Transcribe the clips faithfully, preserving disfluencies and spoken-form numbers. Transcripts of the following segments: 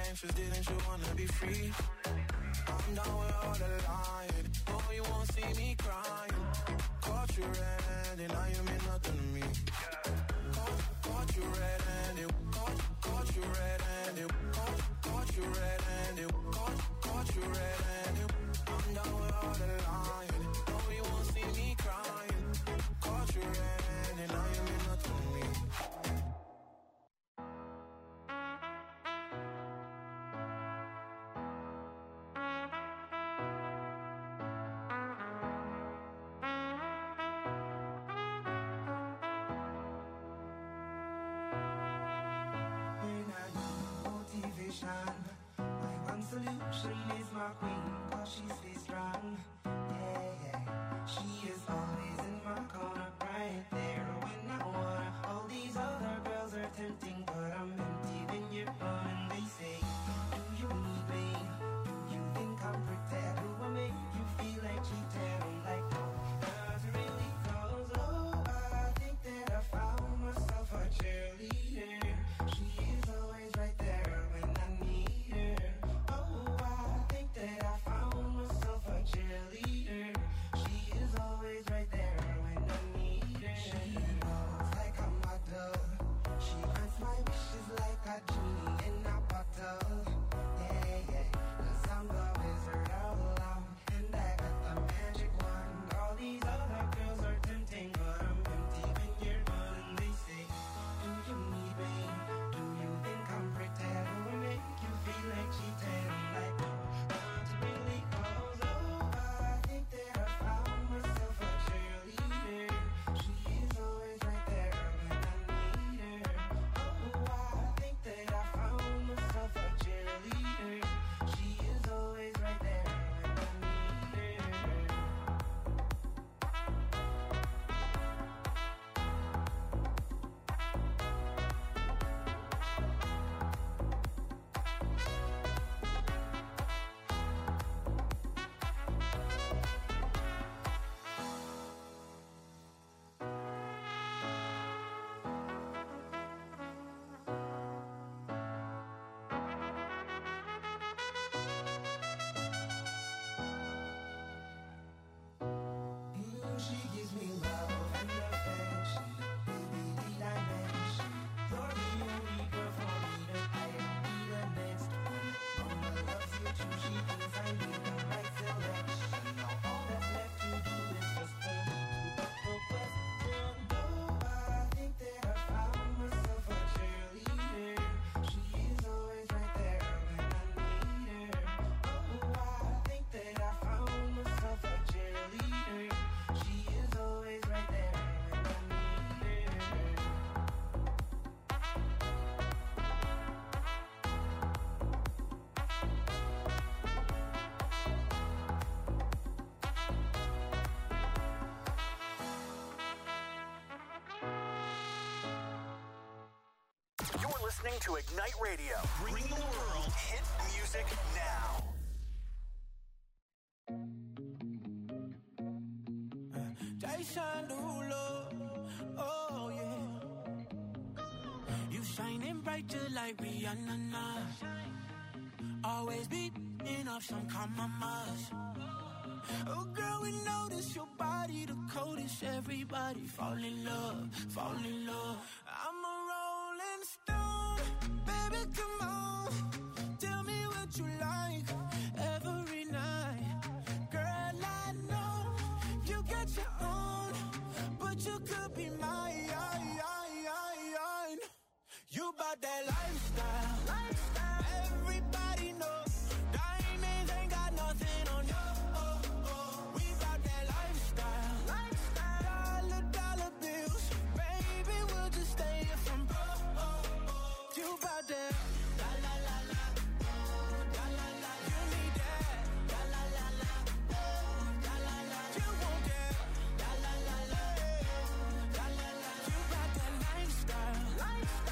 anxious, didn't you wanna be free? I'm down with all the lying. Oh, you won't see me crying. Caught you red-handed, now you mean nothing to me. Caught, caught you red-handed, caught, caught you red-handed, caught, caught you red-handed, caught, caught you red-handed. I'm down with all the lying. Oh, you won't see me crying. Caught you red-handed, now you mean nothing to me. Solution is my queen, cause she stays strong. Yeah, yeah. She is always in my corner, right there when I wanna. All these other girls are tempting, but I'm empty when you're gone. And they say, do you need me? Do you think I'm pretend? Do I make you feel like cheating? I'm like, no, not really, cause oh, I think that I found myself a cheerleader. She is always right there when I need her. That I found myself a cheerleader. She is always right there when I need her. She knows like I'm a dove. She grants my wishes like a genie in a bottle. Yeah, yeah. Cause I'm the wizard of love, and I got the magic wand. All these other girls are tempting, but I'm empty when you're gone. And they say, do you need me? Do you think I'm pretty? Do I make you feel like cheating? I'm like, no. Listening to Ignite Radio, bringing the world hit music now. Jason Derulo, oh yeah. You shining bright just like Rihanna now. Always beating off some compromise. Oh girl, we notice your body the coldest. Everybody fall in love, fall in love. I'm a rolling stone, baby, come on. Tell me what you like every night. Girl, I know you got your own, but you could be mine. You bought that lifestyle, lifestyle. Everybody knows diamonds ain't got nothing on you. Oh, oh. We bought that lifestyle, lifestyle. Dollar, dollar bills, baby, we'll just stay here from broke. Oh, oh. You bought that la la la la, oh, la la la. You need that la la la la, oh, la la la. You want that la la la la, la la la. You bought that lifestyle, lifestyle.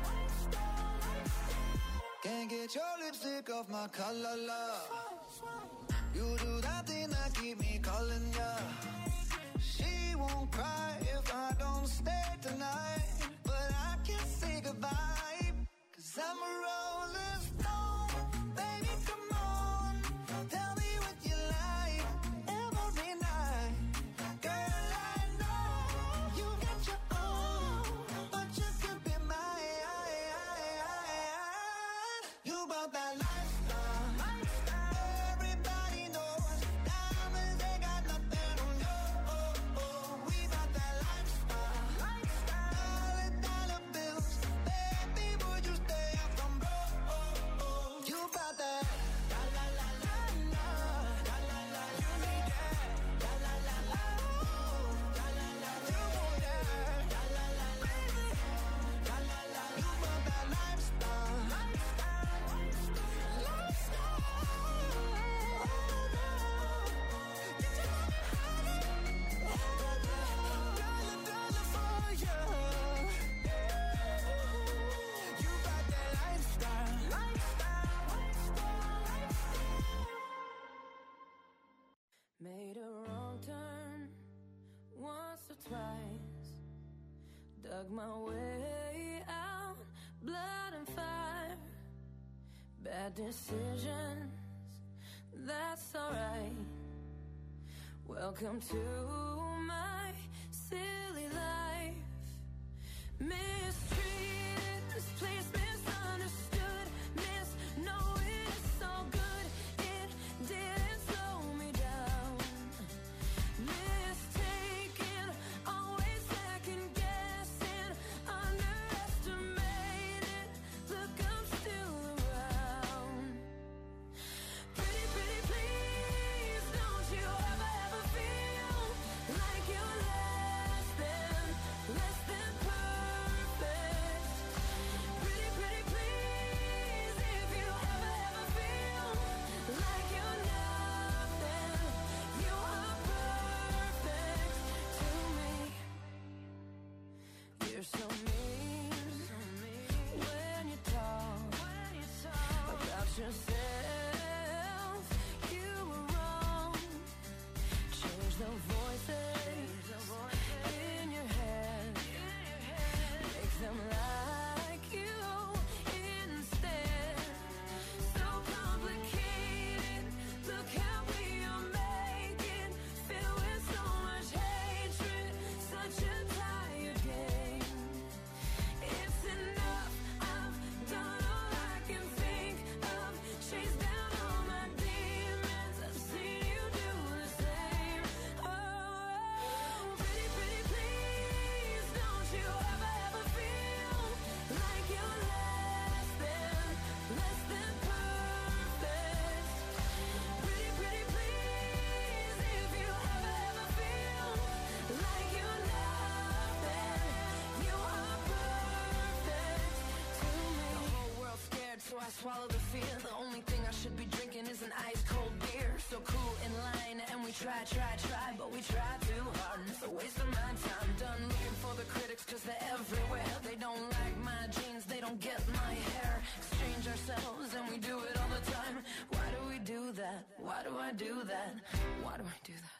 Can't get your lipstick off my collar, love. You do that thing that keep me calling ya. She won't cry if I don't stay tonight, but I can't say goodbye, cause I'm a rolling stone. You bought that lifestyle. Everybody knows diamonds ain't got nothing on you. Oh, oh. We bought that lifestyle. Dollar, dollar bills. Baby, would you stay up from broke? Oh, oh. You bought that. La la la la la. La la la. You need that. La la la la. La la la. You want that. La la la la. La la la. You bought that lifestyle. Made a wrong turn once or twice. Dug my way out, blood and fire. Bad decisions, that's alright. Welcome to my silly life. Mistreated, misplaced, misunderstood. Miss knowing it's so good, it didn't slow me down. Mistaken, always second guessing, underestimated. Look, I'm still around. Pretty, pretty, please, don't you ever, ever feel like you're less than, less than perfect. Pretty, pretty, please, if you ever, ever feel like you're nothing, you are perfect to me. You're so mean when you talk about yourself. You were wrong. Change the voices in your head. Make them like you instead. So complicated. Look how we are making. Filled with so much hatred. Such a tired game. It's enough. I've done all I can think of. Chased down all my demons. I've seen you do the same. Oh, pretty, pretty, please, don't you ever, ever feel like you're less than, less than perfect. Pretty, pretty, please, if you ever, ever feel like you're nothing, you are perfect to me. The whole world's scared, so I swallow the fear. The only thing I should be drinking is an ice cold beer. So cool in line, and we try, try, try, but we try too hard, and it's a waste of my time. Done looking for the critics, cause they're everywhere. They don't like my jeans, they don't get my hair. Exchange ourselves, and we do it all the time. Why do we do that? Why do I do that? Why do I do that?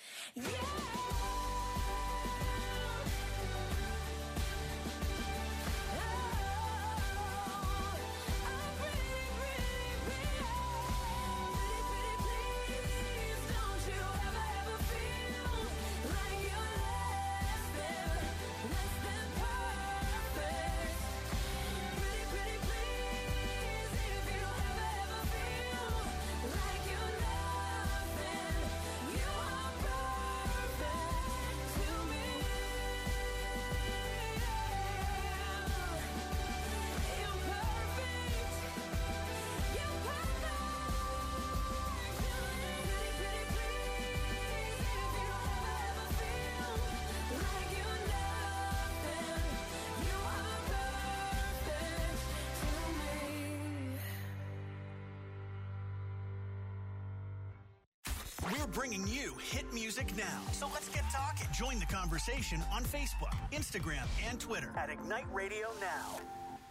We're bringing you hit music now. So let's get talking. Join the conversation on Facebook, Instagram, and Twitter at Ignite Radio Now.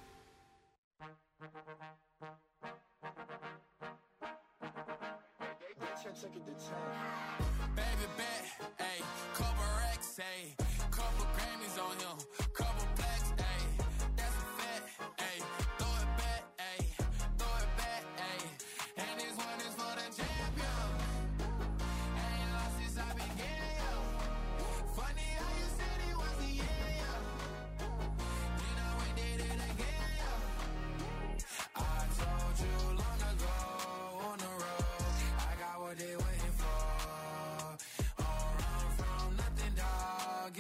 Baby bet, ayy, couple racks, ayy, couple Grammys on him, couple blacks, ayy, that's a fact, ayy, throw it back, ayy, throw it back, ayy, and this one is for the champion, ain't lost since I began, yo, funny how you said he was the yeah, yo, you know we did it again, yo, I told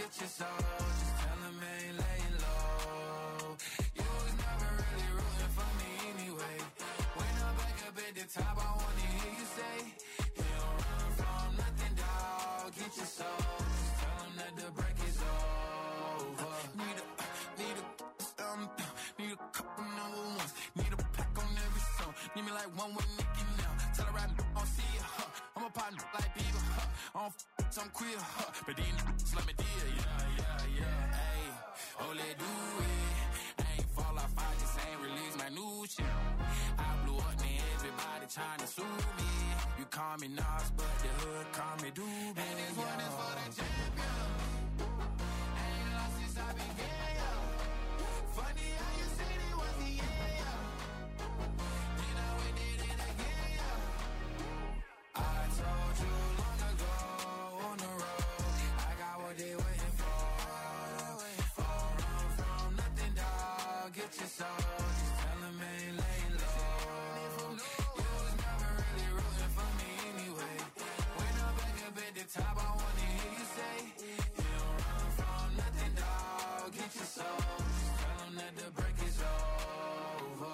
get your soul. Just tell him I ain't laying low. You was never really rooting for me anyway. When I'm back up at the top, I wanna hear you say, you don't run from nothing, dog. Get your soul. Just tell him that the break is over. Need a, need a, um, need a couple number ones. Need a pack on every song. Need me like one with Nicki now. Tell her I don't see her, huh. I'm a partner like Bieber, huh. I don't f*** some queer, huh. But these n***s let me deal, yeah, yeah, yeah. Ayy, oh, let do it. I ain't fall off, I just ain't release my new shit. I blew up, man, everybody trying to sue me. You call me Nas, but the hood call me Doobie. And this one is for the champion. I ain't lost since I began, yo. Funny how you said it was the end, yo. Then I went did it again, yo. I told you long ago on the road, I got what they waiting for. Oh, run from nothing, dog. Get your soul. Just tell them I ain't laying low. You was never really rooting for me anyway. When I'm back up at the top, I wanna hear you say, you don't run from nothing, dog. Get your soul. Just tell them that the break is over.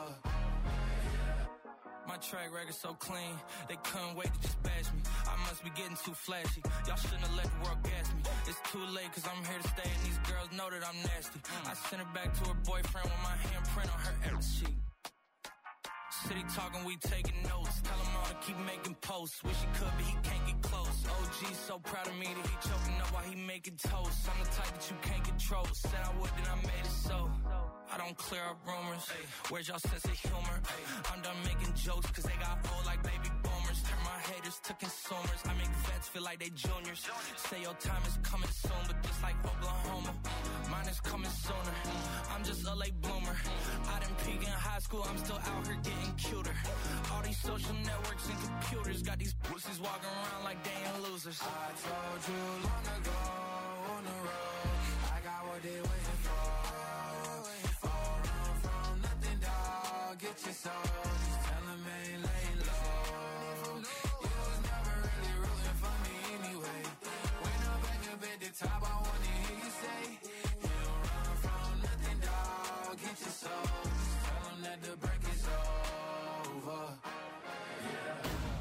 My track record so clean, they couldn't wait to just bash me. I must be getting too flashy. Y'all shouldn't have let the world gas me. It's too late cause I'm here to stay and these girls know that I'm nasty. I sent her back to her boyfriend with my handprint on her every sheet. City talking, we taking notes. Tell him all to keep making posts. Wish he could, but he can't get close. O G's so proud of me that he choking up while he making toast. I'm the type that you can't control. Said I would, then I made it so. I don't clear up rumors. Where's y'all sense of humor? I'm done making jokes cause they got old like baby boomers. Turn my haters to consumers. I make vets feel like they juniors. Say your time is coming soon, but just like Oklahoma, mine is coming sooner. I'm just a late bloomer. I didn't peak in high school, I'm still out here getting cuter. All these social networks and computers got these pussies walking around like they ain't losers. I told you long ago on the road, I got what they waiting for. Oh, run from nothing, dog. Get your soul. Just tell them I ain't laying low. You was never really rooting for me anyway. When I'm back up at the top, I wanna hear you say, you don't run from nothing, dog. Get your soul. Just tell them that the break is over. Yeah.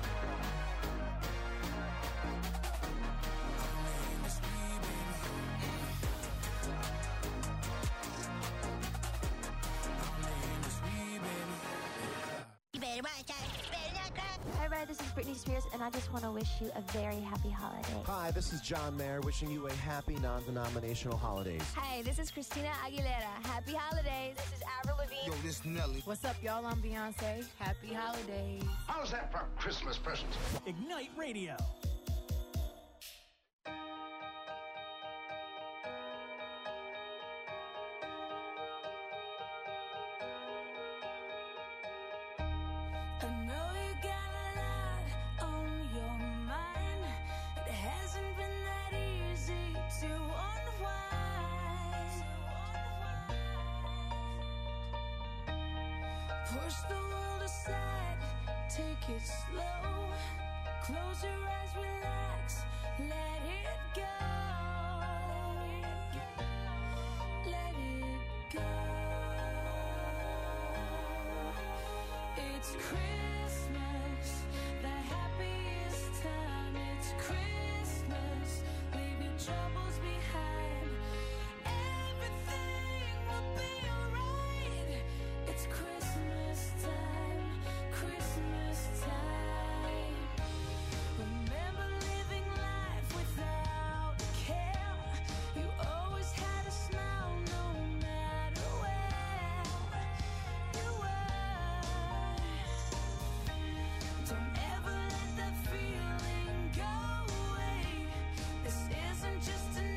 Hi, Red. This is Britney Spears, and I just want to wish you a very happy holiday. Hi, this is John Mayer, wishing you a happy non-denominational holidays. Hi, this is Christina Aguilera. Happy holidays. This is Avril Lavigne. Yo, this Nelly. What's up, y'all? I'm Beyonce. Happy holidays. How's that for Christmas presents? Ignite Radio. I know you got a lot on your mind. It hasn't been that easy to unwind. Push the world aside, take it slow. Close your eyes, relax, let it go. Let it go. It's Christmas, the happiest time. It's Christmas, leave your troubles behind. Everything will be alright. It's Christmas time, Christmas time. Remember living life without care. You always had a smile no matter where you were. Don't ever let that feeling go away. This isn't just a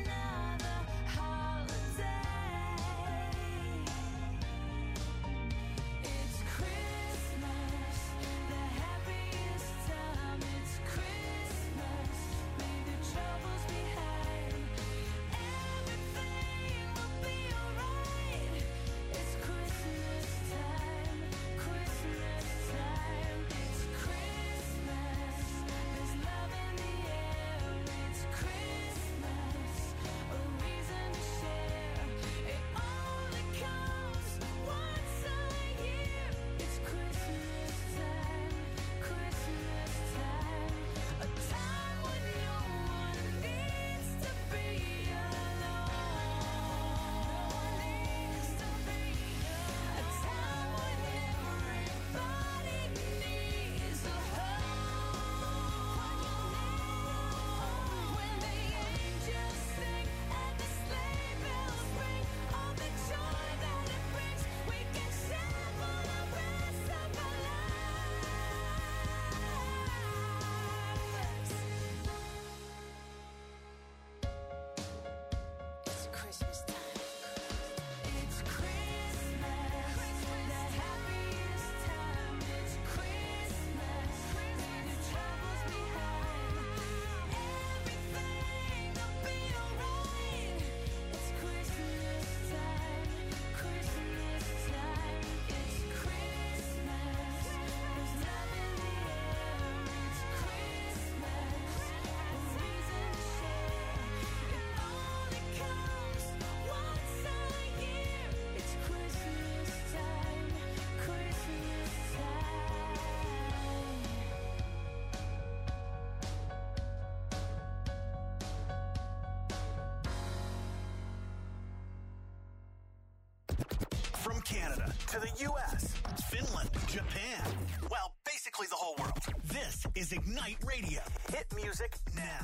to the U S, Finland, Japan. Well, basically the whole world. This is Ignite Radio. Hit music now.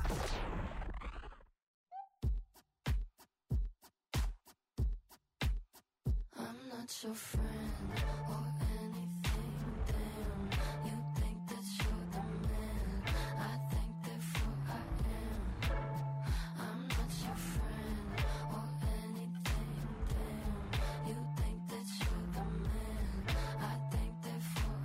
I'm not your friend or anything, damn. You think that you're the man, I think therefore I am. I'm not your friend or anything, damn. You think that you're the man, I think therefore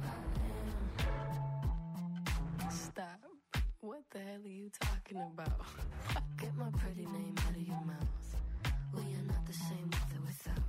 I am. Stop. What the hell are you talking about? Get my pretty name out of your mouth. We are not the same with or without.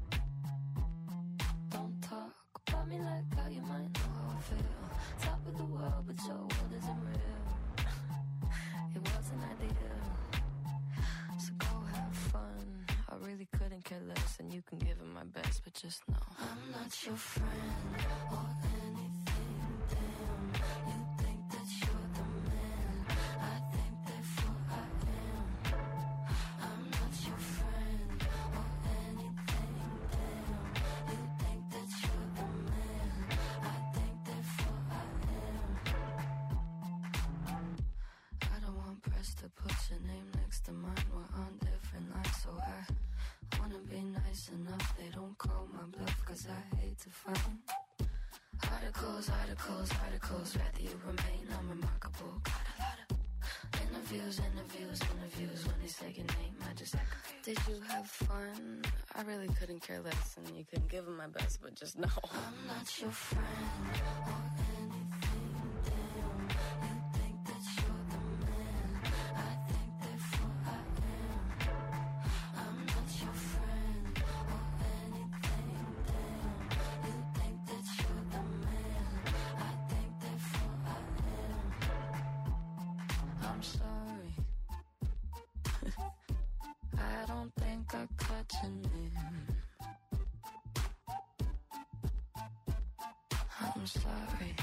Don't talk about me like how you might know how I feel. Top of the world, but your world isn't real. It wasn't ideal. So go have fun. I really couldn't care less, and you can give it my best, but just know I'm not your friend or anything, damn. You think that you're the man, I think therefore I am. I'm not your friend or anything, damn. You think that you're the man, I think therefore I am. I don't want press to put your name next to mine. We're on different lines, so I wanna be nice enough. They don't call my bluff, cause I hate to find articles, articles, articles. Rather you remain unremarkable. Got a lot of interviews, interviews, interviews. When they say your name, I just act confused. Did you have fun? I really couldn't care less, and you couldn't give them my best, but just know I'm not your friend or anything, damn. You think that you're the man, I think therefore I am. I'm not your friend or anything, damn. You think that you're the man, I think therefore I am. I'm sorry. I don't think I caught your name. I'm sorry.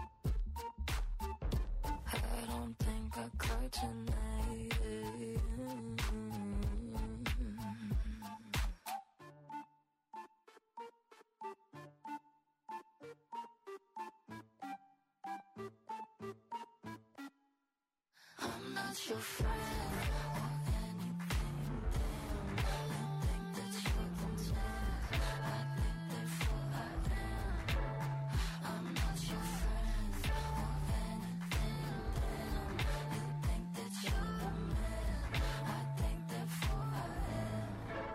I don't think I caught your name. I'm not your friend or anything, damn. You think that you're the man, I think therefore I am. I'm not your friend or anything, damn. You think that you're the man, I think therefore I am.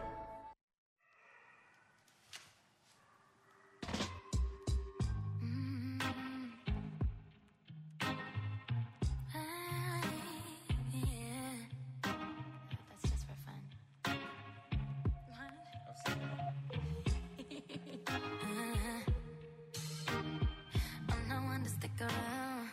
That's just for fun. I'm not one to stick around.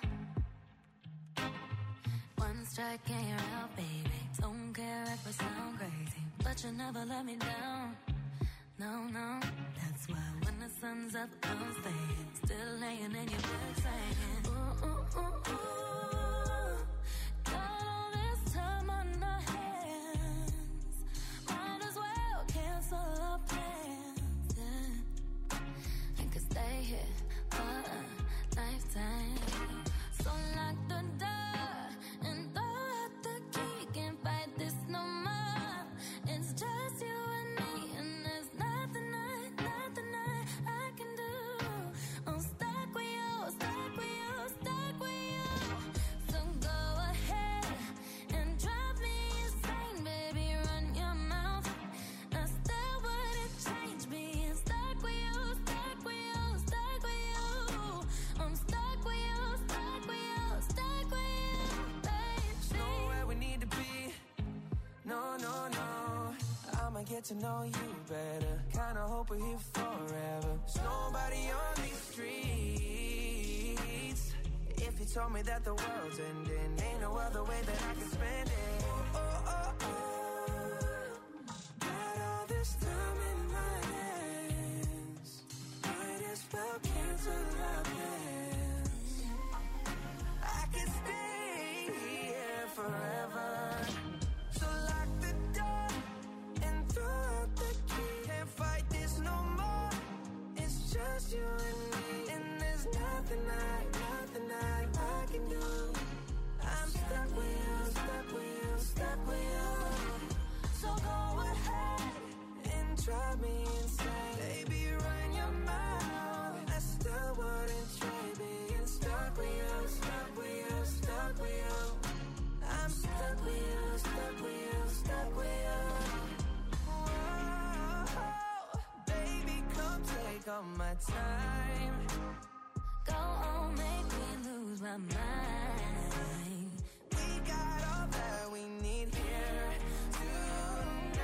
One strike and you're out, baby. Don't care if I sound crazy, but you never let me down. No, no, that's why when the sun's up, I'm staying. Still laying in your bed saying, ooh, ooh, ooh, ooh. Got all this time on our hands. Might as well cancel our plans. Yeah. And could stay here for a lifetime. So lock the door and throw out the key. Can't fight this no more. It's just you and me, and there's nothing I, nothing I, I can do. I'm stuck with you, stuck with you, stuck with you. So go ahead and drive me insane, baby. Run your mouth. I still wouldn't change being stuck with you, stuck with you, stuck with you. I'm stuck with you, stuck with you, stuck with you, baby. Nowhere we need to be. No, no, no. I'ma get to know you better. Kinda hope we're here forever. There's nobody on these streets. If you told me that the world's ending, ain't no other way that I can spend it. Oh, oh, oh, oh. Got all this time in my hands. Might as well cancel our plans. I can stay here forever. So lock the door and throw out the key. Can't fight this no more. It's nothing I, nothing I, I can do. I'm stuck with you, stuck with you, stuck with you. So go ahead and drive me insane. Baby, run your mouth. I still wouldn't trade being stuck with you, stuck with you, stuck with you. I'm stuck with you, stuck with you, stuck with you. Whoa, baby, come take all my time. Go on, make me lose my mind. We got all that we need here tonight.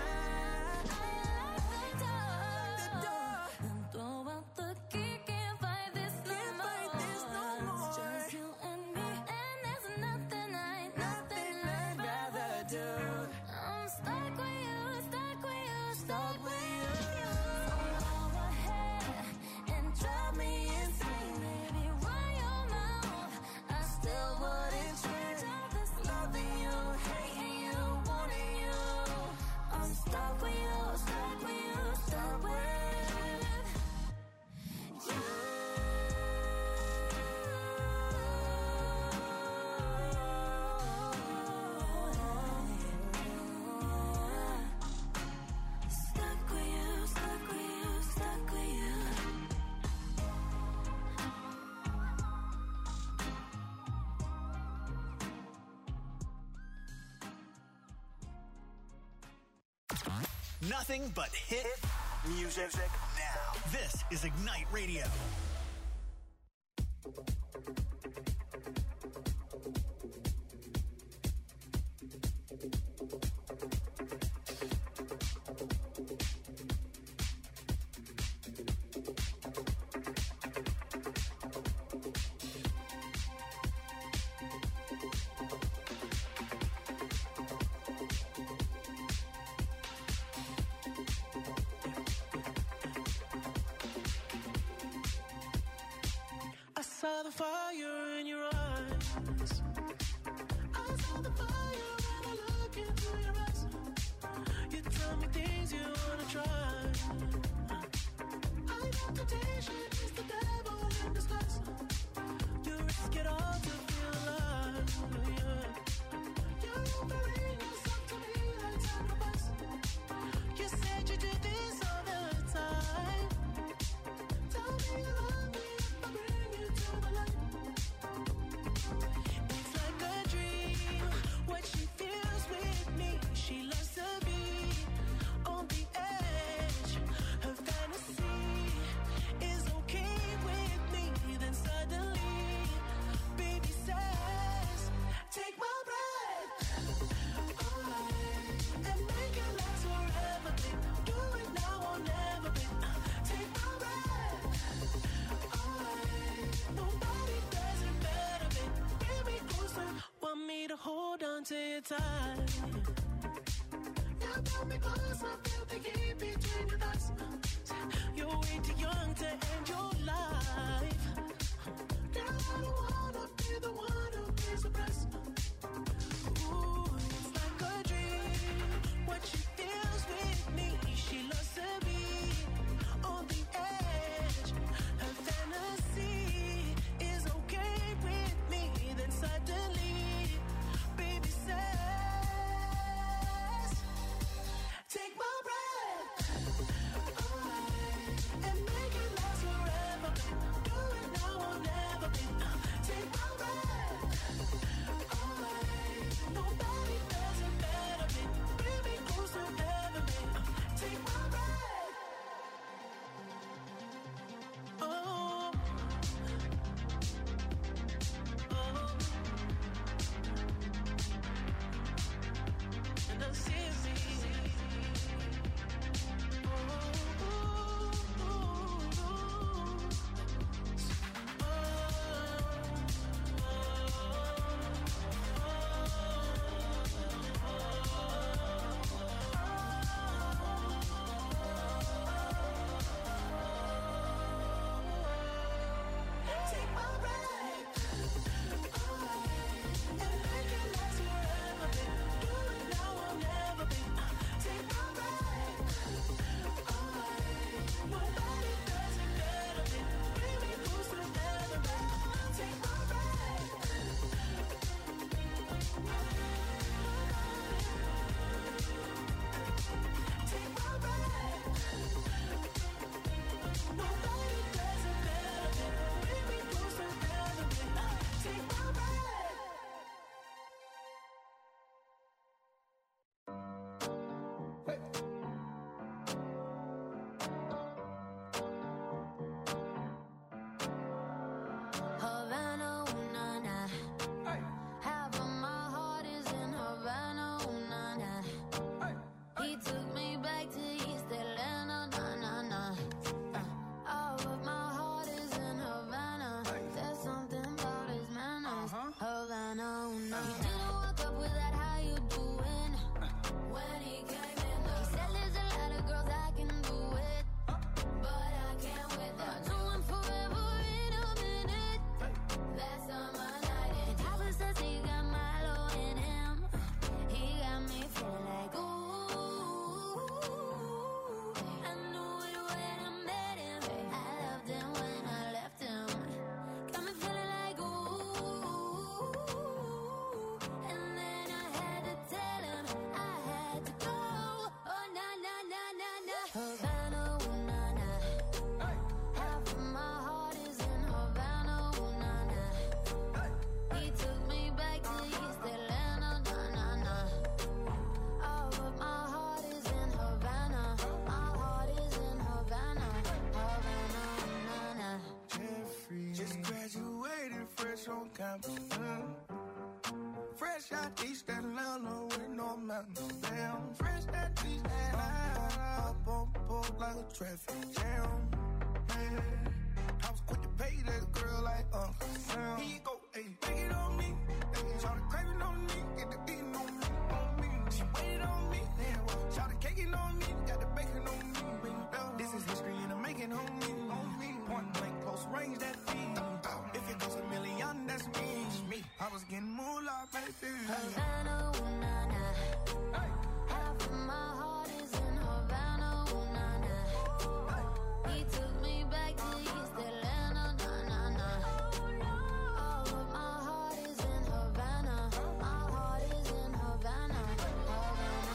The door, and throw out the key. Can't fight this no Can't more. fight this no more. It's just you and me, and there's nothing I, Nothing I'd rather do. I'm stuck with you, stuck with you, Stuck with you. So go ahead and drive me insane, baby. Run your mouth. I still wouldn't change all this loving you, hating you, wanting you. I'm stuck with you, stuck with you, stuck with you. Stuck with you, stuck with you, stuck with you. Nothing but hit music now. This is Ignite Radio. I saw the fire in your eyes. I saw the fire when I look into your eyes. You tell me things you wanna try. I know temptation is the devil in disguise. You risk it all to feel alive. Yeah. You're offering yourself to me like sacrifice. You said you do this all the time. Tell me you love me if I bring you to the light. It's like a dream, what she feels with me. She loves to be on the edge. Her fantasy is okay with me. Then suddenly, baby says, take my breath away and make it last forever, babe. Do it now or never, babe. Take my breath away. Nobody does it better, babe. Bring me closer. Want me to hold on to you tight. You got me close, I feel the heat between your thighs. You're way too young to end your life. Girl, I don't wanna be the one who pays the price. Ooh, it's like a dream, what she feels with me. She loves to be on the edge. Her fantasy is okay with me. Then suddenly, baby says, take my breath Graduated fresh on campus. Mm. Fresh out East Atlanta with no mountains. Damn, fresh out East Atlanta. Up on board like a traffic jam. Man, I was quick to pay that girl like Uncle Sam. Here you go, ayy, take it on me. Ayy, shout the craving on me, get the beating on me, on me. She waited on me, damn, well, shout the caking on me, got the bacon on me. This is history and I'm making on me, on me. Point blank, close range, that feed. If it goes a million, that's me. me. I was getting moolah, baby. Havana, ooh, nah, nah. Hey. Half of my heart is in Havana, ooh, nah, nah. Hey. He took me back to East Atlanta, nah, nah, nah. All of my heart is in Havana. My heart is in Havana. Havana,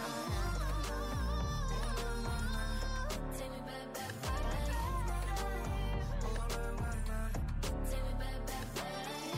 ooh, nah, nah. Take me back, back, back. Take me back, back, back.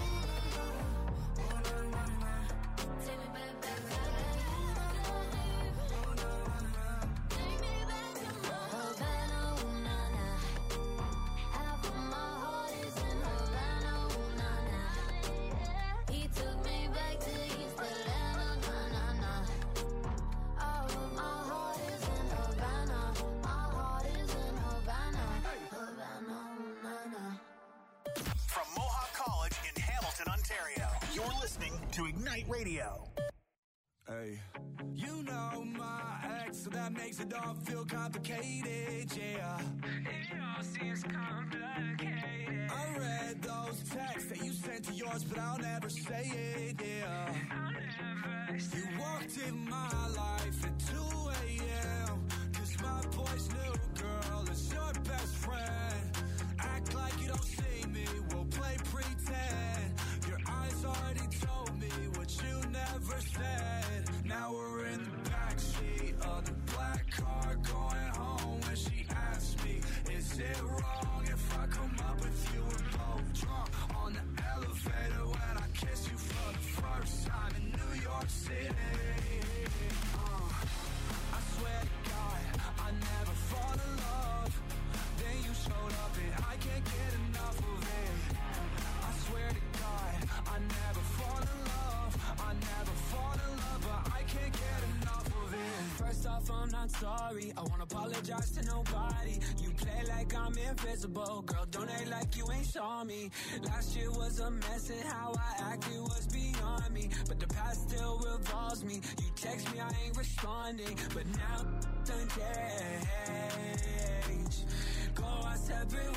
To Ignite Radio. Hey, you know my ex, so that makes it all feel complicated, yeah. It all seems complicated. I read those texts that you sent to yours, but I'll never say it, yeah. I'll never say you walked in my life at two a.m. Cause my boy's new girl is your best friend. Act like you don't see me, we'll play pretend. Your eyes already told me what you never said. Now we're in the backseat of the black car going home. When she asked me, is it wrong if I come up with you? We're both drunk on the elevator when I kissed you for the first time in New York City. uh, I swear to God, I never fall in love. Then you showed up and I can't get enough of it. I swear to God, I never fall in love. I never fall in love, but I can't get enough of it. First off, I'm not sorry. I won't apologize to nobody. You play like I'm invisible. Girl, don't act like you ain't saw me. Last year was a mess and how I acted was beyond me. But the past still revolves me. You text me, I ain't responding. But now, done change. Go our separate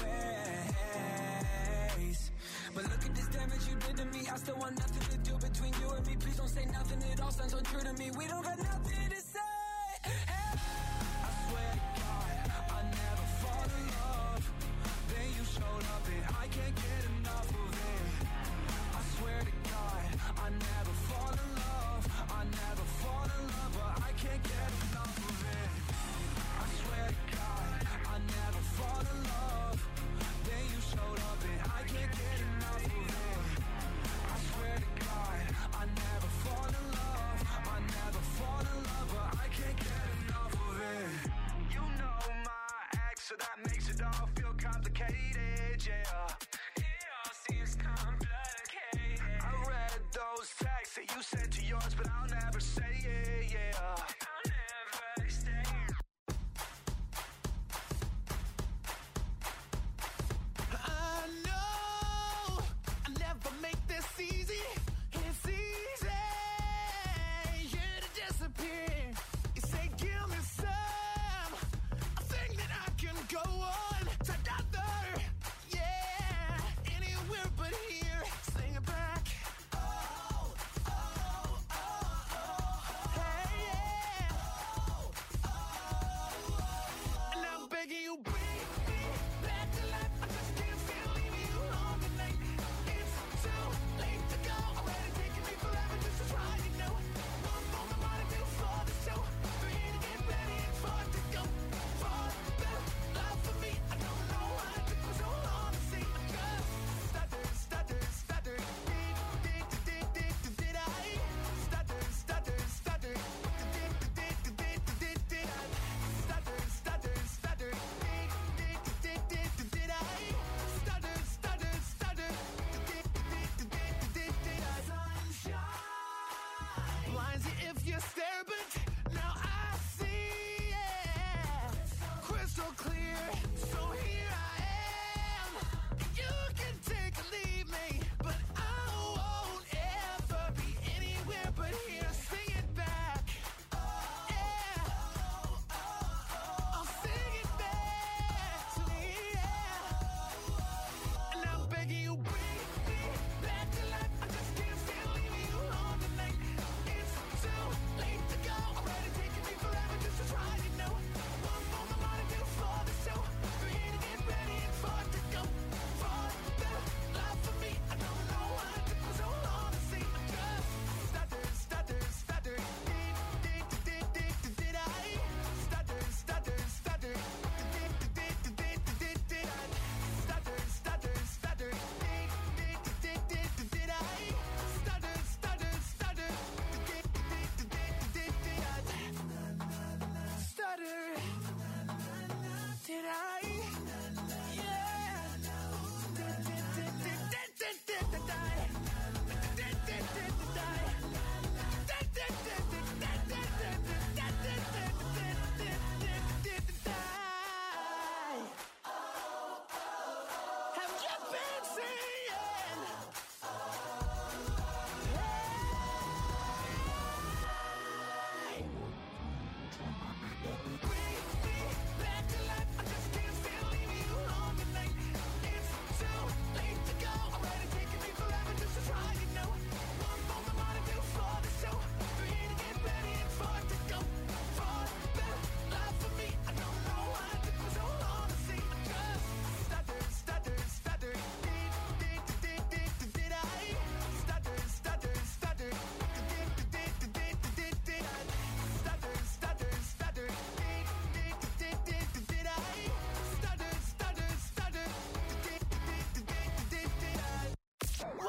ways. But look at this damage you did to me. I still want nothing to do between you and me. Please don't say nothing, it all sounds so true to me. We don't got nothing to say. Hey. I swear to God, I never fall in love. Then you showed up and I can't get enough of it. I swear to God, I never fall in love. I never fall in love, but I can't get enough of it. I swear to God, I never fall in love. Then you showed up and I can't get enough of it. I swear to God, I never fall in love. I never fall in love, but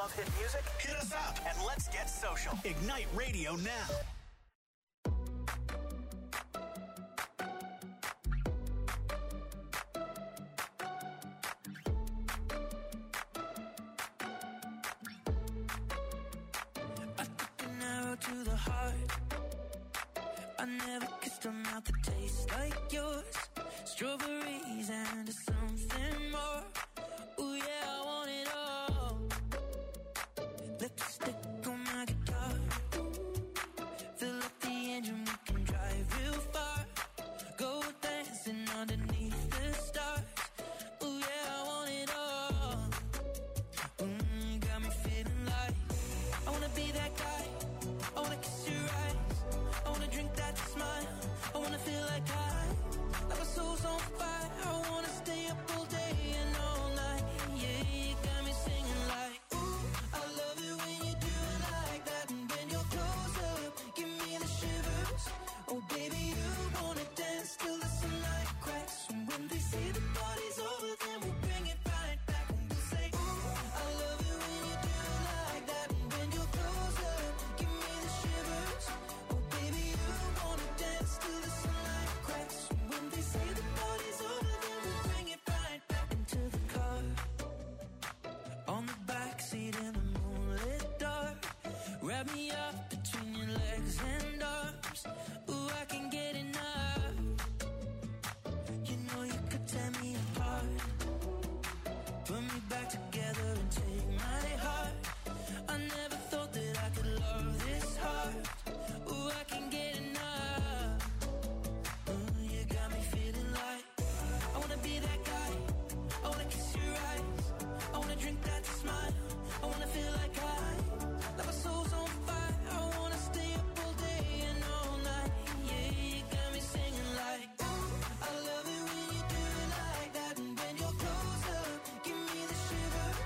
Love hit music? Hit us up and let's get social. Ignite Radio now. To the heart, I never kissed a mouth that tastes like yours. Strawberries and something more. Ooh yeah, I want it all. Lipstick on my guitar. Fill up the engine, we can drive real far. Go dancing underneath the stars. Ooh yeah, I want it all. Mm, got me feeling like I wanna be that guy. I wanna kiss your eyes. I wanna drink that smile. I wanna feel like I, like my soul's on fire. I wanna stay up all day and all night. Yeah, you got me singing like, ooh, I love it when you do it like that. And when you're close up, give me the shivers. Oh baby, you wanna dance till the sunlight cracks. And when they say the party's over, then we'll bring it right back. And we'll say, ooh, I love it when you do it like that. And when you're close up, give me the shivers. Oh baby, you wanna dance till the sunlight cracks. And when they say the party's over, then we'll bring it right back into the car. On the backseat in the moonlit dark. Wrap me up between your legs and arms. Ooh, I can get enough. You know you could tear me apart. Put me back together and take my heart. I never thought that I could love this hard. Ooh, I can get enough. Ooh, you got me feeling like I wanna be that guy. I wanna kiss your eyes. I wanna drink that smile. I wanna feel like I, like my soul's on fire. I wanna stay up all day and all night. Yeah, you got me singing like, ooh, I love it when you do it like that. And when you're close up, give me the shivers.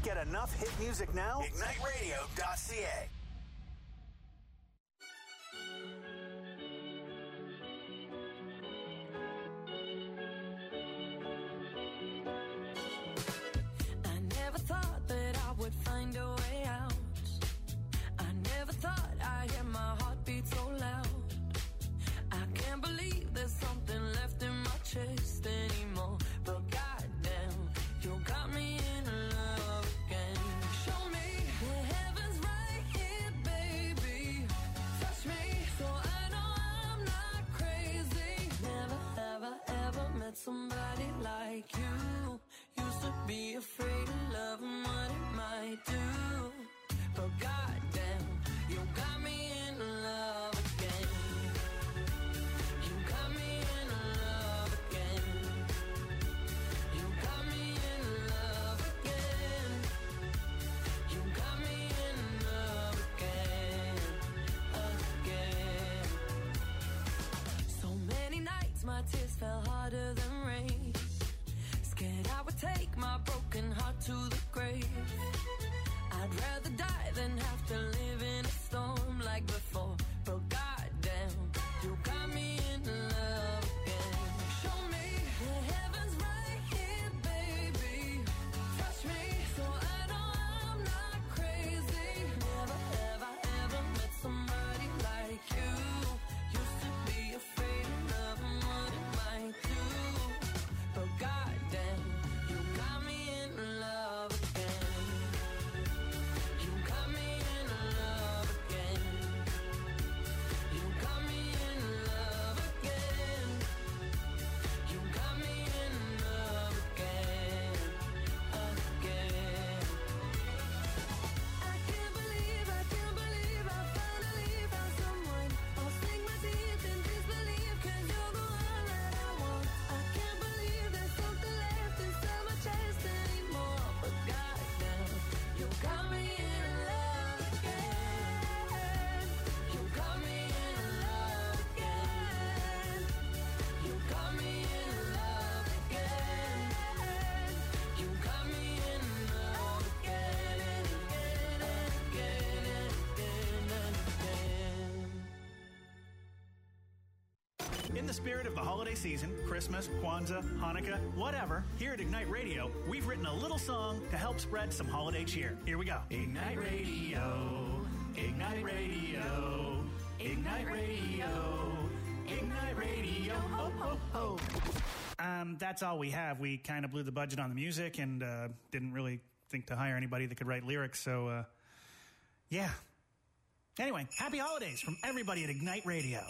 Get enough hit music now? ignite radio dot c a. I never thought that I would find a way out. I never thought I'd hear my heartbeat so loud. I can't believe there's something left in my chest anymore. But goddamn, you got me in love again. Show me the heavens right here, baby. Touch me so I know I'm not crazy. Never, ever, ever met somebody like you. Used to be afraid of love and what it might do. But goddamn, you got me in love again. You got me in love again. You got me in love again. You got me in love again, again. So many nights my tears fell harder than rain. Scared I would take my broken heart to the grave. I'd rather die than have to live in a storm like before. But goddamn, you got me in love again. Show me the heavens right here, baby. Touch me so I know I'm not crazy. Never, ever, ever met somebody like you. Used to be afraid of love and what it might do. But goddamn, you got me in love again. You got me in love again. You got me in love again. You got me in love again, again. I can't believe, I can't believe I finally found someone. I'll sink my teeth in disbelief 'cause you're the one that I want. I can't believe there's something left inside my chest anymore. But goddamn, you got me in love again. You got me in love again. You got me in love again. You got me in love again and again and again and again and again. In the spirit of the holiday season, Christmas, Kwanzaa, Hanukkah, whatever, here at Ignite Radio, we've written a little song to help spread some holiday cheer. Here we go. Ignite Radio, Ignite Radio, Ignite Radio, Ignite Radio, ho, ho, ho. Um, that's all we have. We kind of blew the budget on the music and uh, didn't really think to hire anybody that could write lyrics, so uh, yeah. Anyway, happy holidays from everybody at Ignite Radio.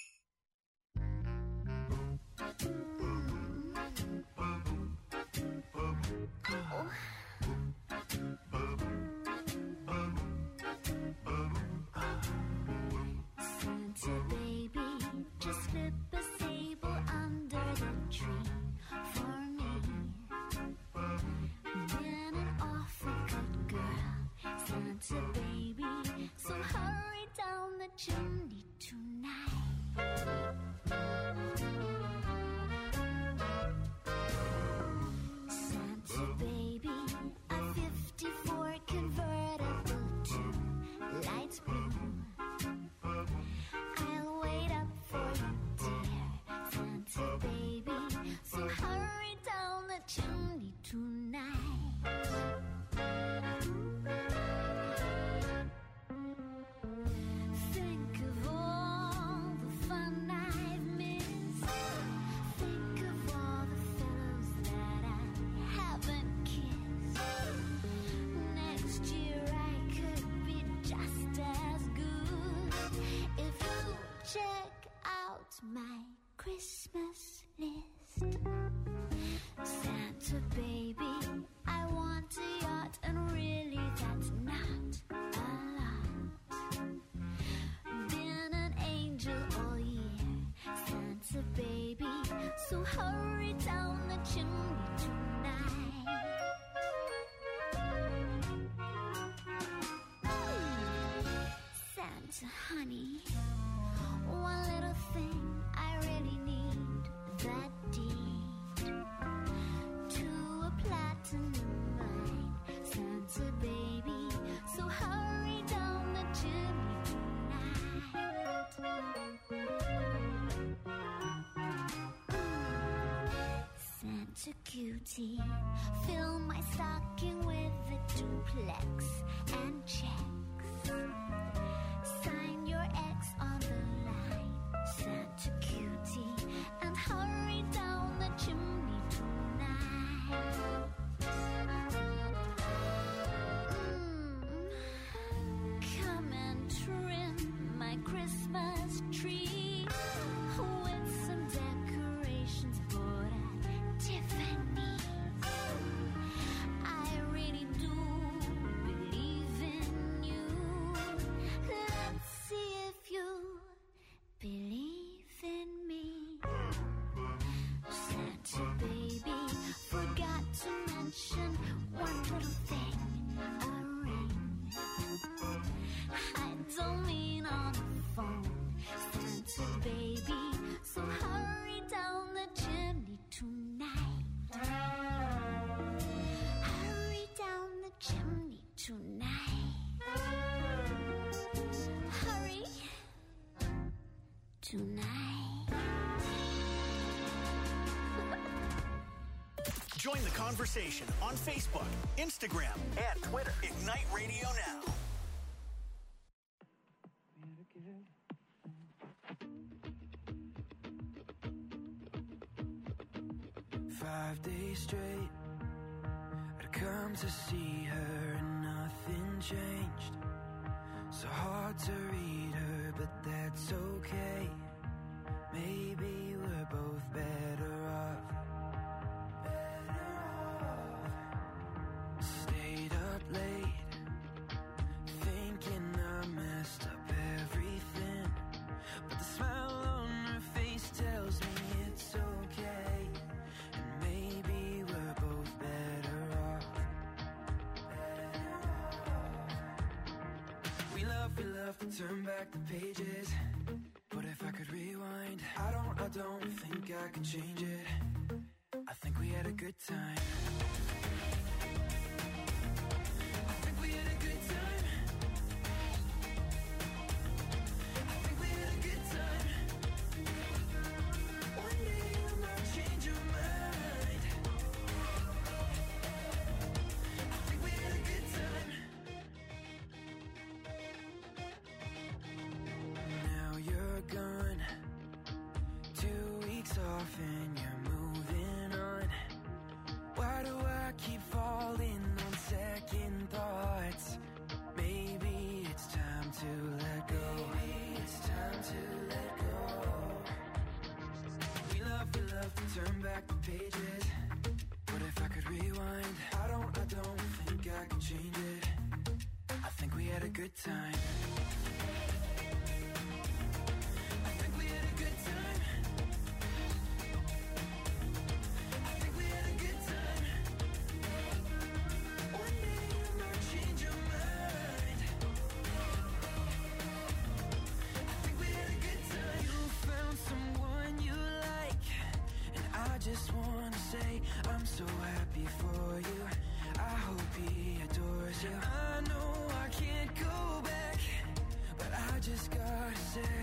Santa baby, just slip a sable under the tree for me. Been an awful good girl, Santa baby, so hurry down the chimney tonight. Santa baby, a fifty-four convertible to light blue. I'll wait up for you, dear Santa baby, so hurry down the chimney tonight. Think of all the fun I've missed. Think of all the fellows that I haven't kissed. Next year I could be just as good if you check out my Christmas list. Santa baby, I want a yacht, and really that's not a lot. Been an angel all year, Santa baby, so hurry down the chimney tonight. Santa honey, one little thing I really need, that deed to a platinum mine. Santa cutie. Fill my stocking with a duplex and checks. Sign your ex on the line, Santa cutie, and hurry down the chimney tonight. Mm. Come and trim my Christmas tree with some decorations bought at Tiffany's. I really do believe in you. Let's see if you believe in me. Santa baby, forgot to mention one little thing, a ring. I don't mean on the phone, Santa baby, so hurry down the chimney tonight. Hurry down the chimney tonight. Hurry tonight. Join the conversation on Facebook, Instagram, and Twitter. Ignite Radio Now. Five days straight, I'd come to see her and nothing changed. So hard to read her, but that's okay. Maybe we're both better off. Better off. Stayed up late, thinking I messed up everything. But the smile on her face tells me it's okay. And maybe we're both better off. Better off. We love, we love to turn back the pages. But if I could rewind, I don't, I don't think I could change it. I think we had a good time. I think we had a good time. I think we had a good time. One day you might change your mind. I think we had a good time. Now you're gone, two weeks off and you're moving on. Why do I keep falling on second thoughts? Maybe it's time to let go. Maybe it's time to let go. We love, we love to turn back the pages. But if I could rewind, I don't, I don't think I could change it. I think we had a good time. I think we had a good time. I think we had a good time. One day you might change your mind. I think we had a good time. You found someone you like, and I just wanna say I'm so happy for you. I hope he adores you. I know I can't go back, but I just gotta say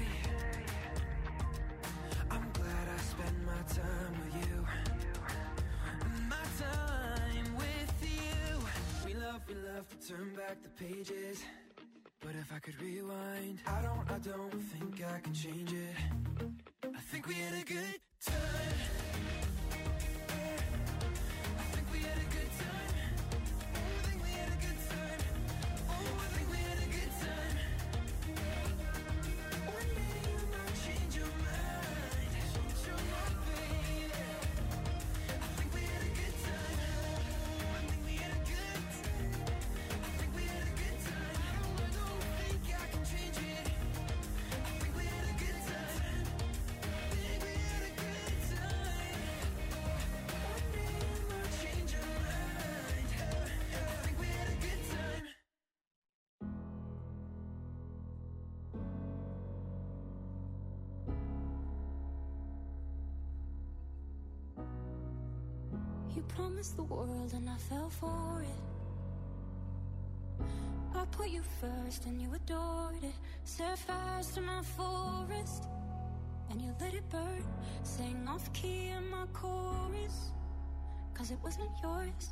I'm glad I spent my time with you. My time with you. We love, we love to turn back the pages. But if I could rewind, I don't, I don't think I can change it. I think we had a good time. I think we had a good time. Oh, I think we had a good time. Oh, I think we had a good time. One day you might change your mind. Change your mind, baby. I think we had a good time. I think we had a good time. I think we had a good time. I don't, I don't think I can change it. I think we had a good time. I think we had a good time. One day you might change your mind. I think we had a good time. You promised the world and I fell for it. I put you first and you adored it. Set fires to my forest and you let it burn. Sang off key in my chorus cause it wasn't yours.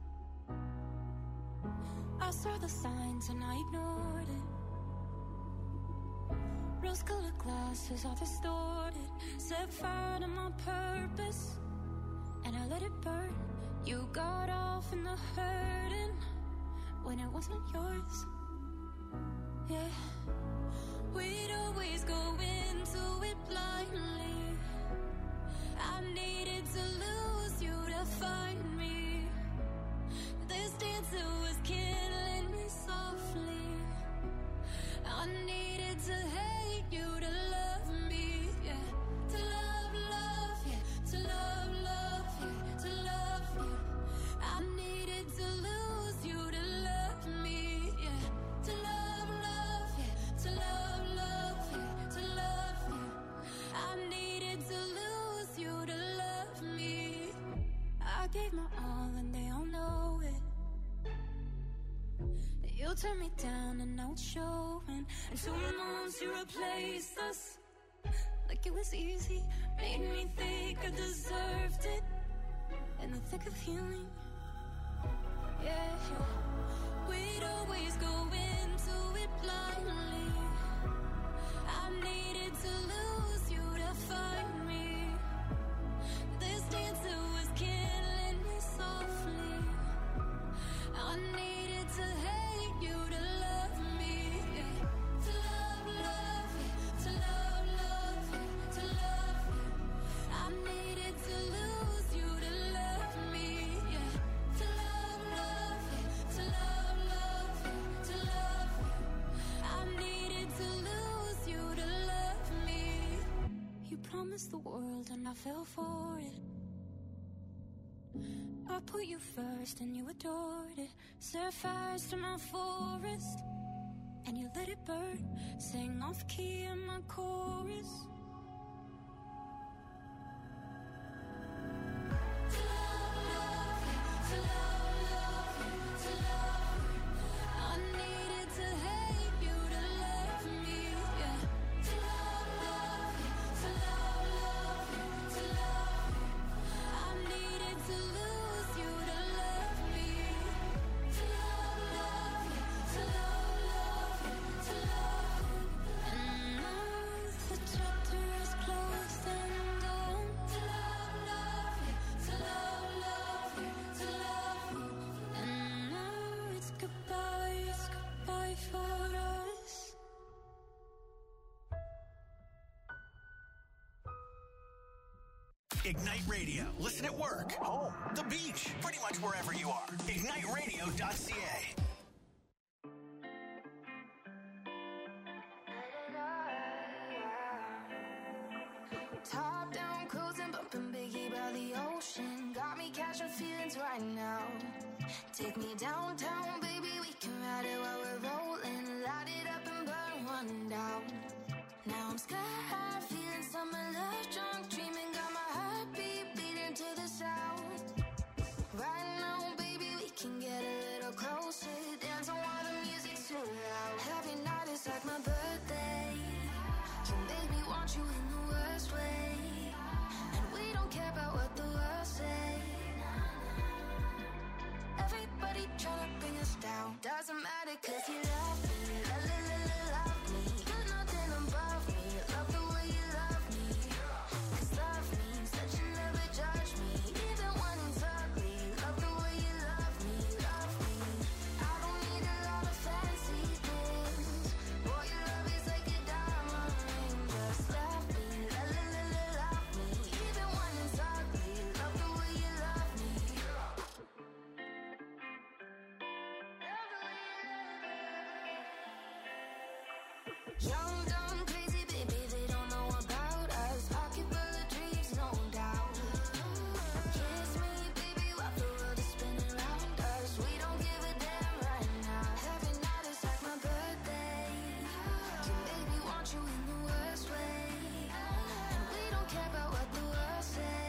I saw the signs and I ignored it. Rose-colored glasses are distorted. Set fire to my purpose, and I let it burn. You got off in the hurting when it wasn't yours. Yeah, we'd always go into it blindly. I needed to lose you to find me. This dancer was killing me softly. I needed to hate you to love me, yeah. To love, love, yeah. To love, love, yeah. To love you. I needed to lose you to love me, yeah. To love, love, yeah. To love, love, yeah. To love you. I needed to lose you to love me. I gave my all and they all know it. You turned me down and now it's showing. And two months you replaced us like it was easy. Made me think I deserved it in the thick of healing. Yeah, we'd always go into it blindly. I needed to lose you to find me. This dancer was killing me softly. I needed to hate you to love me, yeah. To love, love, yeah. To love, love, yeah. To love you. I needed to lose you to love me, yeah. To love, love, yeah. To love, love, yeah. To love you. I needed to lose you to love me. You promised the world and I fell for it. I put you first and you adored it. Set fires to my forest and you let it burn. Sang off key in my chorus. To love, love, yeah. To love, love, yeah. To love you. I needed to hate you to love me, yeah. To love, love, yeah. To love, love, yeah. To love you. I needed to lose you to love me. To love, love, yeah. To love, love, yeah. To love you. And now the chapter is closed and done. To love, love, yeah. To love, love, yeah. To love you. And now it's goodbye, it's goodbye for us. Ignite Radio. Listen at work, home, the beach, pretty much wherever you are. ignite radio dot c a. Top down, cruising, bumping Biggie by the ocean. Got me catching feelings right now. Take me downtown, baby, we can ride it while we're rolling. Light it up and burn one down. Now I'm sky high, feeling summer love, drunk, dreaming, got my heartbeat beating to the sound. Right now, baby, we can get a little closer. Dancing while the music's too loud. Every night is like my birthday. You make me want you in the worst way. And we don't care about what the world say. Everybody tryna bring us down. Doesn't matter cause you love me. La la la la love me. You're nothing above me. Love the way you love me. Cause love means that you never judge me. Even when it's ugly. Love the way you love me. Love me. I don't need a lot of fancy things. Boy, your love is like a diamond ring. Just love me. La la la la love me. Even when it's ugly. Love the way you love me. Young, dumb, crazy, baby, they don't know about us. Pocket full of dreams, no doubt. Kiss me, baby, while the world is spinning around us. We don't give a damn right now. Every night is like my birthday. You make me want you in the worst way. And we don't care about what the world say.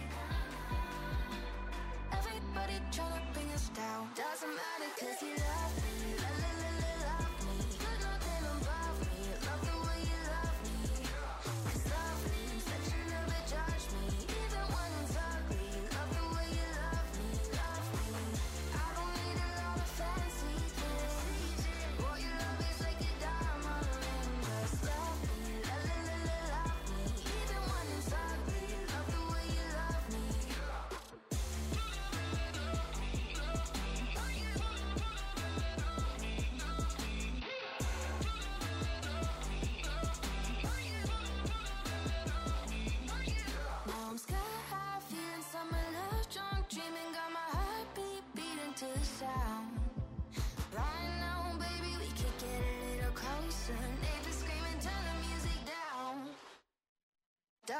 Everybody tryna bring us down. Doesn't matter cause you love me. La la la la love me. You're nothing above me. Love the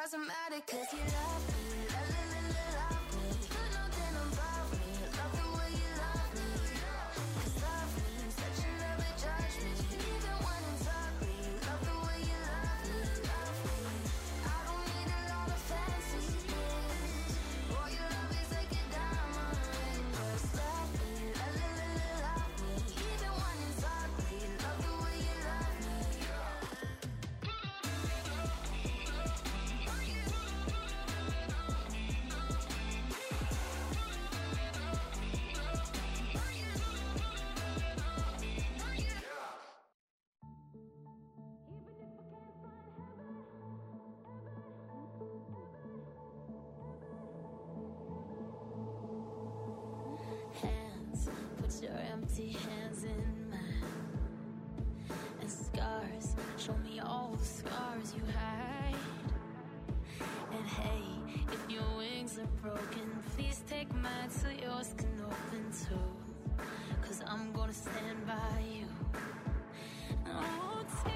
doesn't matter, cause you love me, love, love, love, love me. You know that I'm above me, love the way you love me. Cause love me, such a never judge me. Even when it's ugly, love the way you love me, love me. I don't need a lot of fancy things. All your love is like a diamond ring. Just love me, love, love, love, love me. Even when it's ugly, love the way you love me. Hands, put your empty hands in mine. And scars, show me all the scars you hide. And hey, if your wings are broken, please take mine so yours can open too. Cause I'm gonna stand by you. Oh, take